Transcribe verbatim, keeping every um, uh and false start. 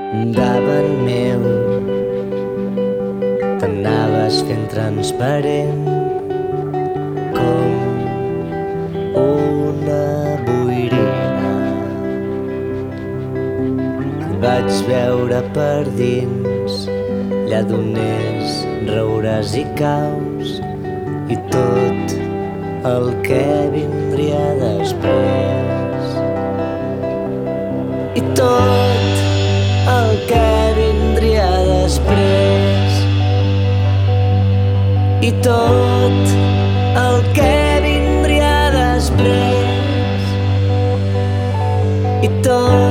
davant meu t'anaves fent transparent com una boirina. Et vaig veure per dins, lladoners, roures i caus, i tot el que vindria després. I tot el que vindria després. I tot el que vindria després. I tot